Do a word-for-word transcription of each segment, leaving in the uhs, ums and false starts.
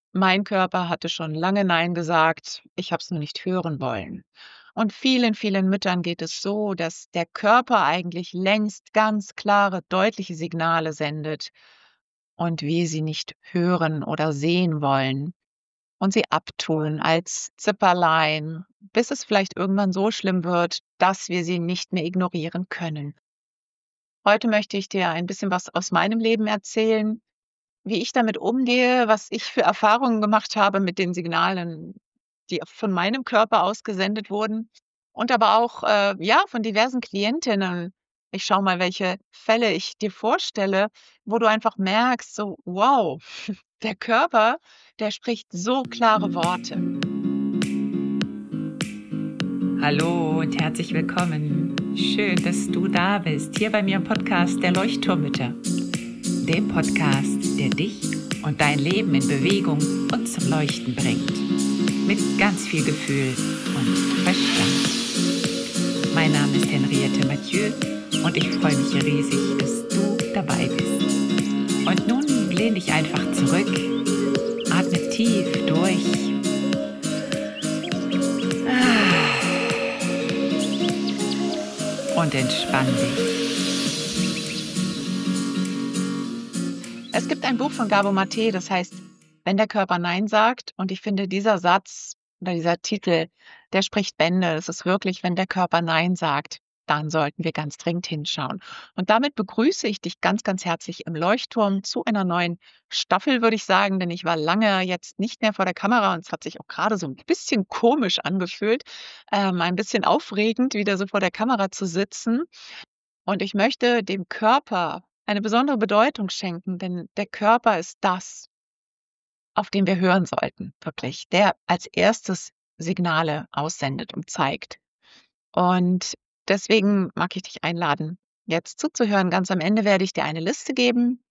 Mein Körper hatte schon lange nein gesagt, ich habe es nur nicht hören wollen. Und vielen, vielen Müttern geht es so, dass der Körper eigentlich längst ganz klare, deutliche Signale sendet und wir sie nicht hören oder sehen wollen und sie abtun als Zipperlein, bis es vielleicht irgendwann so schlimm wird, dass wir sie nicht mehr ignorieren können. Heute möchte ich dir ein bisschen was aus meinem Leben erzählen, wie ich damit umgehe, was ich für Erfahrungen gemacht habe mit den Signalen, die von meinem Körper ausgesendet wurden und aber auch, äh, ja, von diversen Klientinnen. Ich schaue mal, welche Fälle ich dir vorstelle, wo du einfach merkst, so: Wow, der Körper, der spricht so klare Worte. Hallo und herzlich willkommen. Schön, dass du da bist, hier bei mir im Podcast der Leuchtturmmütter. Dem Podcast, der dich und dein Leben in Bewegung und zum Leuchten bringt. Mit ganz viel Gefühl und Verstand. Mein Name ist Henriette Mathieu und ich freue mich riesig, dass du dabei bist. Und nun lehn dich einfach zurück, atme tief durch. Und entspann dich. Es gibt ein Buch von Gabor Mate, das heißt „Wenn der Körper Nein sagt", und ich finde, dieser Satz oder dieser Titel, der spricht Bände. Es ist wirklich, wenn der Körper Nein sagt, dann sollten wir ganz dringend hinschauen. Und damit begrüße ich dich ganz, ganz herzlich im Leuchtturm zu einer neuen Staffel, würde ich sagen, denn ich war lange jetzt nicht mehr vor der Kamera und es hat sich auch gerade so ein bisschen komisch angefühlt, ähm, ein bisschen aufregend, wieder so vor der Kamera zu sitzen. Und ich möchte dem Körper eine besondere Bedeutung schenken, denn der Körper ist das, auf den wir hören sollten, wirklich, der als erstes Signale aussendet und zeigt. Und deswegen mag ich dich einladen, jetzt zuzuhören. Ganz am Ende werde ich dir eine Liste geben,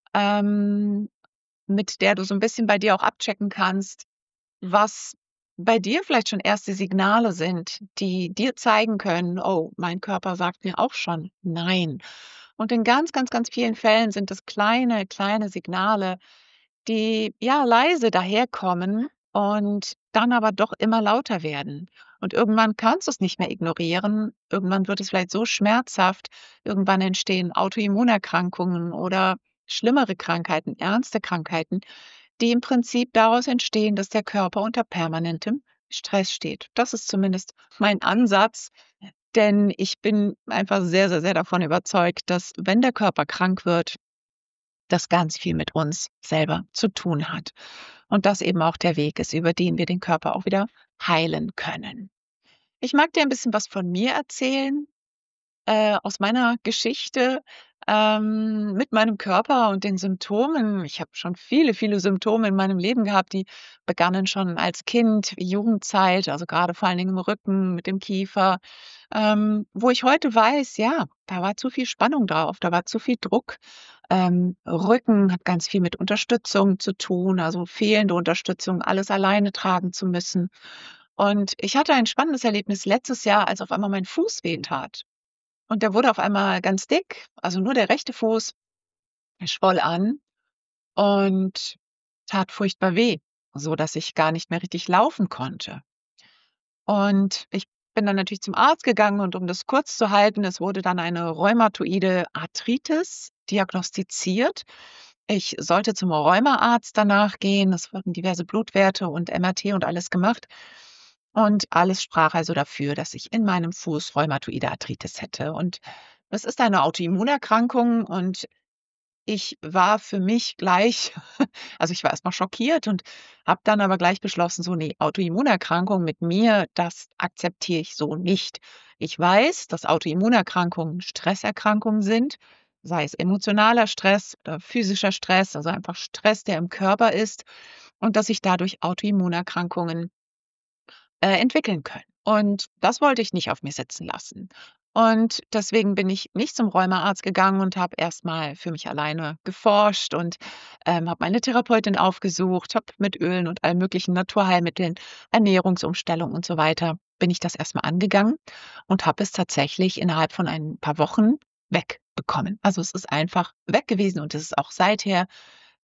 ähm, mit der du so ein bisschen bei dir auch abchecken kannst, was bei dir vielleicht schon erste Signale sind, die dir zeigen können: „Oh, mein Körper sagt mir auch schon nein." Und in ganz, ganz, ganz vielen Fällen sind es kleine, kleine Signale, die, ja, leise daherkommen und dann aber doch immer lauter werden. Und irgendwann kannst du es nicht mehr ignorieren. Irgendwann wird es vielleicht so schmerzhaft. Irgendwann entstehen Autoimmunerkrankungen oder schlimmere Krankheiten, ernste Krankheiten, die im Prinzip daraus entstehen, dass der Körper unter permanentem Stress steht. Das ist zumindest mein Ansatz, denn ich bin einfach sehr, sehr, sehr davon überzeugt, dass, wenn der Körper krank wird, das ganz viel mit uns selber zu tun hat. Und das eben auch der Weg ist, über den wir den Körper auch wieder heilen können. Ich mag dir ein bisschen was von mir erzählen, äh, aus meiner Geschichte, ähm, mit meinem Körper und den Symptomen. Ich habe schon viele, viele Symptome in meinem Leben gehabt, die begannen schon als Kind, Jugendzeit, also gerade vor allen Dingen im Rücken, mit dem Kiefer, ähm, wo ich heute weiß, ja, da war zu viel Spannung drauf, da war zu viel Druck. Ähm, Rücken hat ganz viel mit Unterstützung zu tun, also fehlende Unterstützung, alles alleine tragen zu müssen. Und ich hatte ein spannendes Erlebnis letztes Jahr, als auf einmal mein Fuß wehtat. Und der wurde auf einmal ganz dick, also nur der rechte Fuß, der schwoll an und tat furchtbar weh, so dass ich gar nicht mehr richtig laufen konnte. Und ich bin dann natürlich zum Arzt gegangen und, um das kurz zu halten, es wurde dann eine rheumatoide Arthritis diagnostiziert. Ich sollte zum Rheumaarzt danach gehen. Es wurden diverse Blutwerte und M R T und alles gemacht. Und alles sprach also dafür, dass ich in meinem Fuß rheumatoide Arthritis hätte. Und das ist eine Autoimmunerkrankung und ich war für mich gleich, also, ich war erst mal schockiert und habe dann aber gleich beschlossen, so: „Ne, Autoimmunerkrankung mit mir, das akzeptiere ich so nicht." Ich weiß, dass Autoimmunerkrankungen Stresserkrankungen sind, sei es emotionaler Stress oder physischer Stress, also einfach Stress, der im Körper ist, und dass sich dadurch Autoimmunerkrankungen äh, entwickeln können. Und das wollte ich nicht auf mir sitzen lassen. Und deswegen bin ich nicht zum Rheumaarzt gegangen und habe erst mal für mich alleine geforscht und, ähm, habe meine Therapeutin aufgesucht, habe mit Ölen und allen möglichen Naturheilmitteln, Ernährungsumstellung und so weiter, bin ich das erst mal angegangen und habe es tatsächlich innerhalb von ein paar Wochen wegbekommen. Also, es ist einfach weg gewesen und es ist auch seither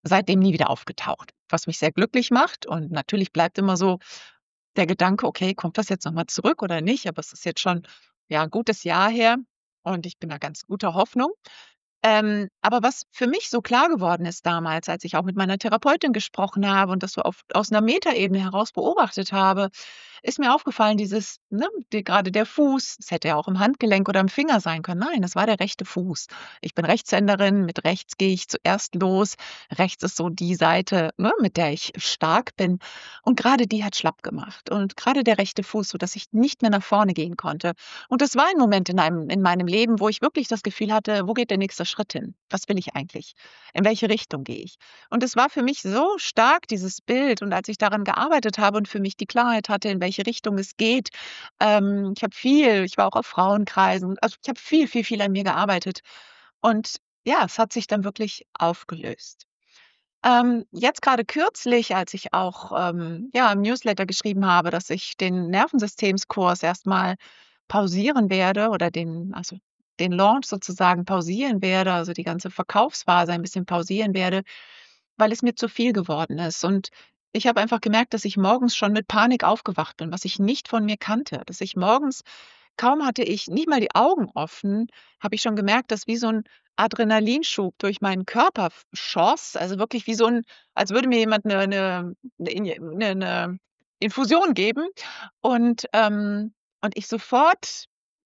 seitdem nie wieder aufgetaucht, was mich sehr glücklich macht. Und natürlich bleibt immer so der Gedanke: „Okay, kommt das jetzt noch mal zurück oder nicht?“ Aber es ist jetzt schon, ja, 'n gutes Jahr her und ich bin da ganz guter Hoffnung. Ähm, aber was für mich so klar geworden ist damals, als ich auch mit meiner Therapeutin gesprochen habe und das so auf aus 'ner Metaebene heraus beobachtet habe, ist mir aufgefallen, dieses, ne, de grade der Fuß, es hätte ja auch im Handgelenk oder im Finger sein können. Nein, es war der rechte Fuß. Ich bin Rechtshänderin, mit rechts gehe ich zuerst los. Rechts ist so die Seite, ne, mit der ich stark bin. Und grade die hat schlapp gemacht und grade der rechte Fuß, sodass ich nicht mehr nach vorne gehen konnte. Und das war ein Moment in einem in meinem Leben, wo ich wirklich das Gefühl hatte: „Wo geht der nächste Schritt hin? Was will ich eigentlich? In welche Richtung gehe ich?“ Und es war für mich so stark, dieses Bild. Und als ich daran gearbeitet habe und für mich die Klarheit hatte, in welche Richtung es geht, ähm, ich habe viel ich war auch auf Frauenkreisen. Also, ich habe viel, viel, viel an mir gearbeitet. Und ja, es hat sich dann wirklich aufgelöst. Ähm, jetzt grade kürzlich, als ich auch, ähm, ja, im Newsletter geschrieben habe, dass ich den Nervensystemskurs erst mal pausieren werde oder den also, den Launch sozusagen pausieren werde, also, die ganze Verkaufsphase ein bisschen pausieren werde, weil es mir zu viel geworden ist. Und ich habe einfach gemerkt, dass ich morgens schon mit Panik aufgewacht bin, was ich nicht von mir kannte. Dass ich morgens kaum hatte ich nicht mal die Augen offen, habe ich schon gemerkt, dass wie so 'n Adrenalinschub durch meinen Körper f schoss, also, wirklich wie so 'n als würde mir jemand 'ne 'ne 'ne Inje 'ne 'ne Infusion geben und, ähm und ich sofort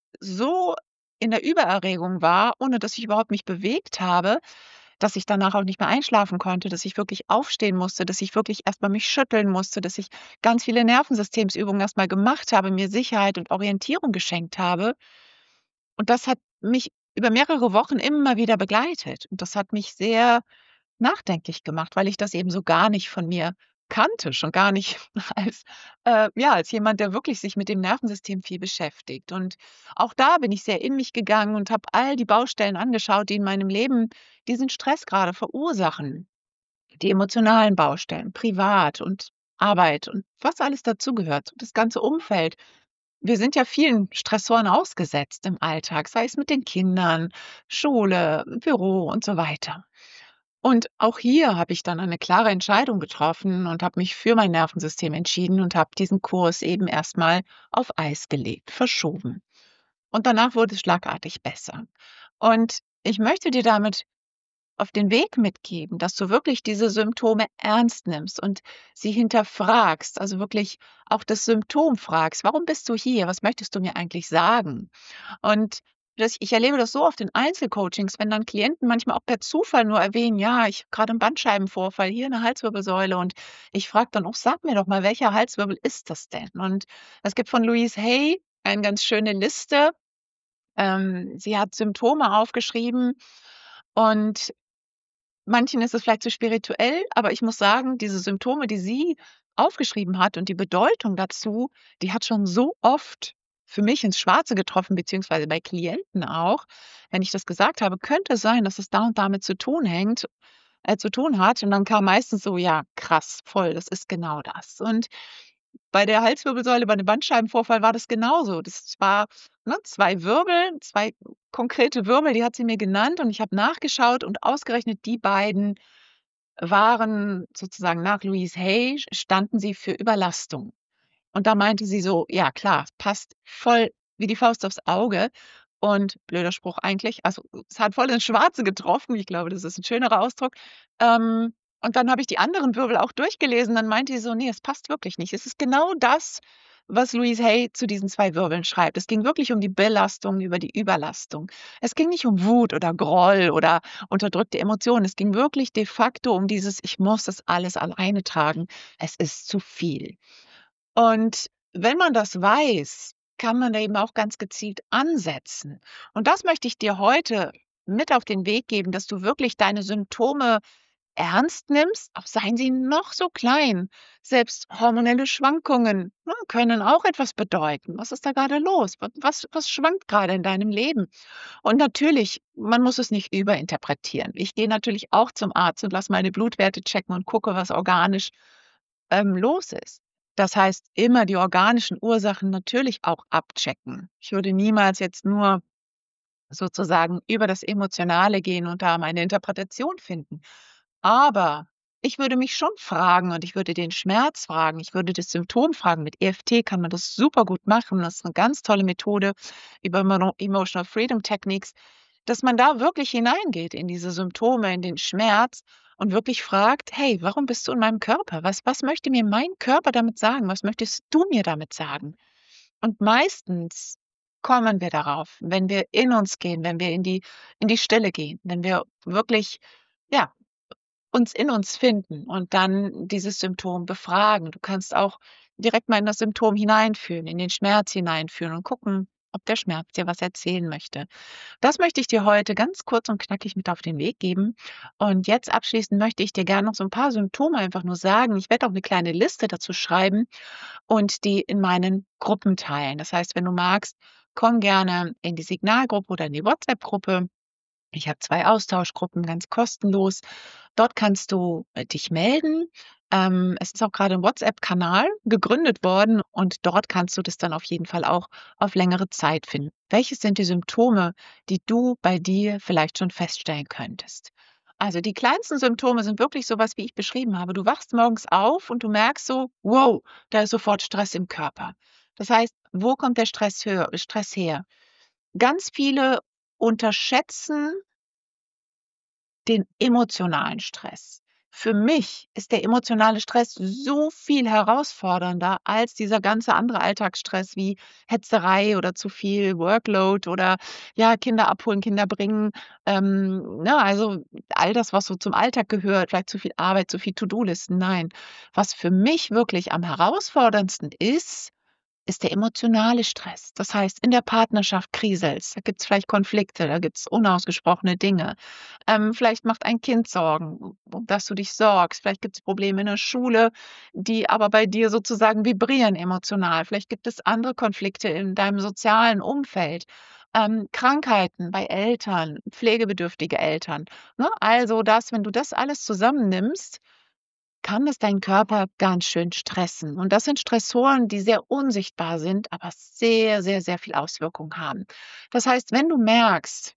so in der Übererregung war, ohne dass ich überhaupt mich bewegt habe, dass ich danach auch nicht mehr einschlafen konnte, dass ich wirklich aufstehen musste, dass ich wirklich erst mal mich schütteln musste, dass ich ganz viele Nervensystemsübungen erst mal gemacht habe, mir Sicherheit und Orientierung geschenkt habe. Und das hat mich über mehrere Wochen immer wieder begleitet. Und das hat mich sehr nachdenklich gemacht, weil ich das eben so gar nicht von mir kannte, schon gar nicht als äh, ja, als jemand, der wirklich sich mit dem Nervensystem viel beschäftigt. Und auch da bin ich sehr in mich gegangen und habe all die Baustellen angeschaut, die in meinem Leben diesen Stress grade verursachen. Die emotionalen Baustellen, privat und Arbeit und was alles dazugehört, das ganze Umfeld. Wir sind ja vielen Stressoren ausgesetzt im Alltag, sei es mit den Kindern, Schule, Büro und so weiter. Und auch hier habe ich dann eine klare Entscheidung getroffen und habe mich für mein Nervensystem entschieden und habe diesen Kurs eben erst mal auf Eis gelegt, verschoben. Und danach wurde es schlagartig besser. Und ich möchte dir damit auf den Weg mitgeben, dass du wirklich diese Symptome ernst nimmst und sie hinterfragst, also, wirklich auch das Symptom fragst: „Warum bist du hier? Was möchtest du mir eigentlich sagen?“ Und das ich erlebe das so oft in Einzelcoachings, wenn dann Klienten manchmal auch per Zufall nur erwähnen: „Ja, ich habe grade 'n Bandscheibenvorfall hier in der Halswirbelsäule.“ Und ich frage dann auch: „Sag mir doch mal, welcher Halswirbel ist das denn?“ Und es gibt von Louise Hay eine ganz schöne Liste. Ähm, sie hat Symptome aufgeschrieben und manchen ist es vielleicht zu spirituell, aber ich muss sagen, diese Symptome, die sie aufgeschrieben hat und die Bedeutung dazu, die hat schon so oft für mich ins Schwarze getroffen, beziehungsweise bei Klienten auch. Wenn ich das gesagt habe: „Könnte es sein, dass es da und damit zu tun hängt äh, zu tun hat?“ Und dann kam meistens so: „Ja, krass, voll, das ist genau das.“ Und bei der Halswirbelsäule, bei dem Bandscheibenvorfall war das genauso. Das war, ne, zwei Wirbel, zwei konkrete Wirbel, die hat sie mir genannt und ich habe nachgeschaut und ausgerechnet die beiden waren sozusagen nach Louise Hay standen sie für Überlastung. Und da meinte sie so: „Ja klar, passt voll wie die Faust aufs Auge.“ Und blöder Spruch eigentlich, also, es hat voll ins Schwarze getroffen. Ich glaube, das ist 'n schönerer Ausdruck. Ähm, und dann habe ich die anderen Wirbel auch durchgelesen, dann meinte sie so: „Ne, es passt wirklich nicht.“ Es ist genau das, was Louise Hay zu diesen zwei Wirbeln schreibt. Es ging wirklich um die Belastung über die Überlastung. Es ging nicht um Wut oder Groll oder unterdrückte Emotionen. Es ging wirklich de facto um dieses: „Ich muss das alles alleine tragen. Es ist zu viel.“ Und wenn man das weiß, kann man da eben auch ganz gezielt ansetzen. Und das möchte ich dir heute mit auf den Weg geben, dass du wirklich deine Symptome ernst nimmst, auch seien sie noch so klein. Selbst hormonelle Schwankungen, ne, können auch etwas bedeuten. Was ist da grade los? W was was schwankt grade in deinem Leben? Und natürlich, man muss es nicht überinterpretieren. Ich gehe natürlich auch zum Arzt und lasse meine Blutwerte checken und gucke, was organisch, ähm, los ist. Das heißt, immer die organischen Ursachen natürlich auch abchecken. Ich würde niemals jetzt nur sozusagen über das Emotionale gehen und da meine Interpretation finden. Aber ich würde mich schon fragen und ich würde den Schmerz fragen, ich würde das Symptom fragen. Mit E F T kann man das super gut machen. Das ist eine ganz tolle Methode über Emo Emotional Freedom Techniques, dass man da wirklich hineingeht in diese Symptome, in den Schmerz und wirklich fragt: „Hey, warum bist du in meinem Körper? Was was möchte mir mein Körper damit sagen? Was möchtest du mir damit sagen?“ Und meistens kommen wir darauf, wenn wir in uns gehen, wenn wir in die in die Stille gehen, wenn wir wirklich, ja, uns in uns finden und dann dieses Symptom befragen. Du kannst auch direkt mal in das Symptom hineinfühlen, in den Schmerz hineinfühlen und gucken, ob der Schmerz dir was erzählen möchte. Das möchte ich dir heute ganz kurz und knackig mit auf den Weg geben. Und jetzt abschließend möchte ich dir gerne noch so ein paar Symptome einfach nur sagen. Ich werde auch eine kleine Liste dazu schreiben und die in meinen Gruppen teilen. Das heißt, wenn du magst, komm gerne in die Signalgruppe oder in die WhatsApp-Gruppe. Ich habe zwei Austauschgruppen, ganz kostenlos. Dort kannst du, äh, dich melden. Ähm, es ist auch gerade ein WhatsApp-Kanal gegründet worden und dort kannst du das dann auf jeden Fall auch auf längere Zeit finden. Welches sind die Symptome, die du bei dir vielleicht schon feststellen könntest? Also, die kleinsten Symptome sind wirklich so was, wie ich beschrieben habe. Du wachst morgens auf und du merkst so: „Wow, da ist sofort Stress im Körper.“ Das heißt, wo kommt der Stress hö Stress her? Ganz viele unterschätzen den emotionalen Stress. Für mich ist der emotionale Stress so viel herausfordernder als dieser ganze andere Alltagsstress wie Hetzerei oder zu viel Workload oder, ja, Kinder abholen, Kinder bringen, ähm, ne, also all das, was so zum Alltag gehört, vielleicht zu viel Arbeit, zu viel To-do-Listen. Nein, was für mich wirklich am herausforderndsten ist, ist der emotionale Stress. Das heißt, in der Partnerschaft kriselt's, da gibt's vielleicht Konflikte, da gibt's unausgesprochene Dinge. Ähm, vielleicht macht ein Kind Sorgen, um das du dich sorgst. Vielleicht gibt's Probleme in der Schule, die aber bei dir sozusagen vibrieren emotional. Vielleicht gibt es andere Konflikte in deinem sozialen Umfeld, ähm, Krankheiten bei Eltern, pflegebedürftige Eltern, ne? Also das, wenn du das alles zusammennimmst, kann es deinen Körper ganz schön stressen. Und das sind Stressoren, die sehr unsichtbar sind, aber sehr, sehr, sehr viel Auswirkung haben. Das heißt, wenn du merkst,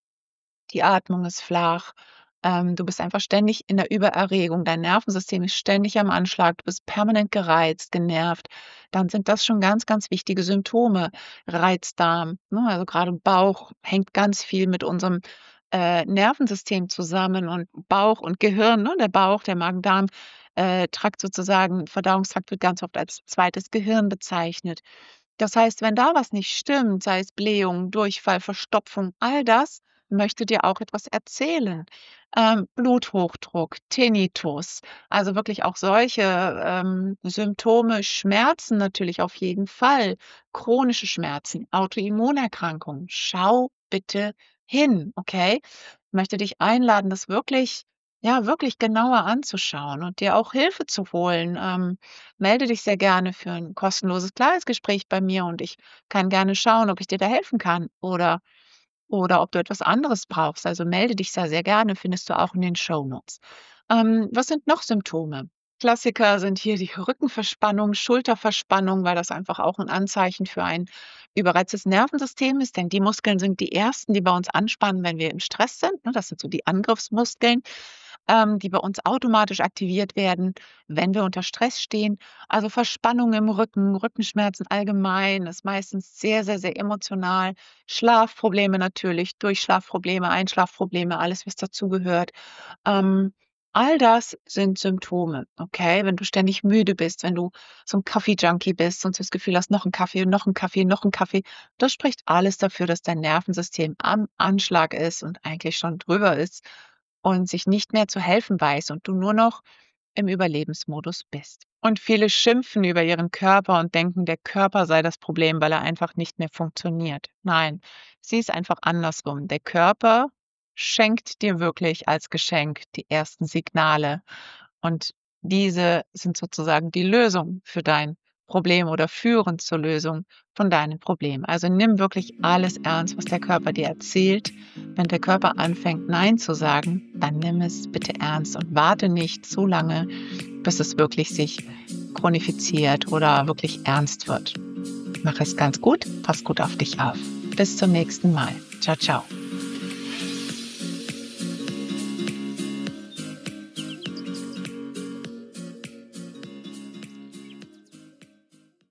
die Atmung ist flach, ähm, du bist einfach ständig in der Übererregung, dein Nervensystem ist ständig am Anschlag, du bist permanent gereizt, genervt, dann sind das schon ganz, ganz wichtige Symptome. Reizdarm, ne, also gerade Bauch hängt ganz viel mit unserem äh, Nervensystem zusammen und Bauch und Gehirn, ne? Der Bauch, der Magen-Darm äh, Trakt sozusagen, Verdauungstrakt wird ganz oft als zweites Gehirn bezeichnet. Das heißt, wenn da was nicht stimmt, sei es Blähung, Durchfall, Verstopfung, all das möchte dir auch etwas erzählen. Ähm, Bluthochdruck, Tinnitus, also wirklich auch solche ähm, Symptome, Schmerzen natürlich auf jeden Fall, chronische Schmerzen, Autoimmunerkrankungen. Schau bitte hin, okay? Ich möchte dich einladen, das wirklich, ja, wirklich genauer anzuschauen und dir auch Hilfe zu holen. Ähm, melde dich sehr gerne für ein kostenloses Gespräch bei mir und ich kann gerne schauen, ob ich dir da helfen kann oder oder ob du etwas anderes brauchst. Also melde dich da sehr gerne, findest du auch in den Shownotes. Ähm, was sind noch Symptome? Klassiker sind hier die Rückenverspannung, Schulterverspannung, weil das einfach auch ein Anzeichen für ein überreiztes Nervensystem ist, denn die Muskeln sind die ersten, die bei uns anspannen, wenn wir im Stress sind, ne? Das sind so die Angriffsmuskeln, ähm, die bei uns automatisch aktiviert werden, wenn wir unter Stress stehen. Also Verspannung im Rücken, Rückenschmerzen allgemein ist meistens sehr, sehr, sehr emotional. Schlafprobleme natürlich, Durchschlafprobleme, Einschlafprobleme, alles, was dazugehört. Ähm, all das sind Symptome, okay? Wenn du ständig müde bist, wenn du so 'n Kaffee-Junkie bist und das Gefühl hast, noch 'n Kaffee, noch 'n Kaffee, noch 'n Kaffee. Das spricht alles dafür, dass dein Nervensystem am Anschlag ist und eigentlich schon drüber ist und sich nicht mehr zu helfen weiß und du nur noch im Überlebensmodus bist. Und viele schimpfen über ihren Körper und denken, der Körper sei das Problem, weil er einfach nicht mehr funktioniert. Nein, sieh es einfach andersrum. Der Körper schenkt dir wirklich als Geschenk die ersten Signale und diese sind sozusagen die Lösung für dein Problem oder führen zur Lösung von deinem Problem. Also nimm wirklich alles ernst, was der Körper dir erzählt. Wenn der Körper anfängt, Nein zu sagen, dann nimm es bitte ernst und warte nicht so lange, bis es wirklich sich chronifiziert oder wirklich ernst wird. Mach es ganz gut, pass gut auf dich auf. Bis zum nächsten Mal. Ciao, ciao.